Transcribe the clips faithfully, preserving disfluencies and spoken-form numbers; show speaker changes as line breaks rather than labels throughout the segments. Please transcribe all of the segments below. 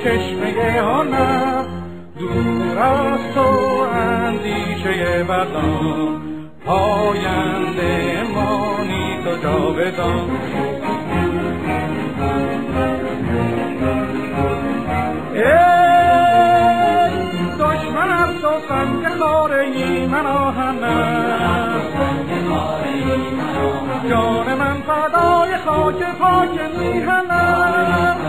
چشمه هنر، دور از تو اندیشه بدان، پاینده مانی تو جاودان. ای دشمن از تو سنگ خاره من آهن است، جان من فدای خاک پاک میهن است.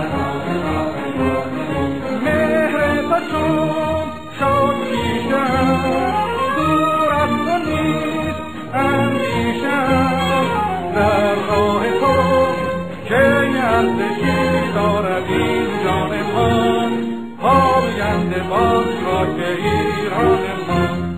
مهر تو چون شد پیشم، دور از تو نیست اندیشم، در راه تو که ارزشی دارد این جان من، پاینده باز خاک ایران من.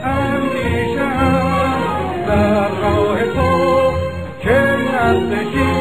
در راه تو که نزدیکی